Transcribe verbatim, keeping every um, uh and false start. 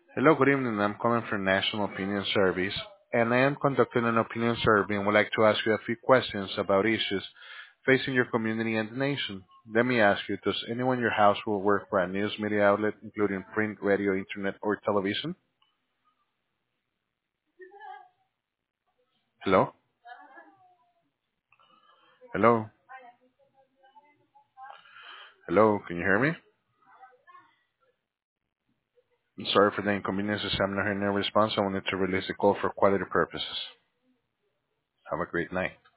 Hello, good evening. I'm calling from National Opinion Service, and I am conducting an opinion survey and would like to ask you a few questions about issues facing your community and the nation. Let me ask you, does anyone in your household work for a news media outlet, including print, radio, internet, or television? Hello? Hello? Hello? Can you hear me? I'm sorry for the inconveniences. I'm not hearing a response. I wanted to release the call for quality purposes. Have a great night.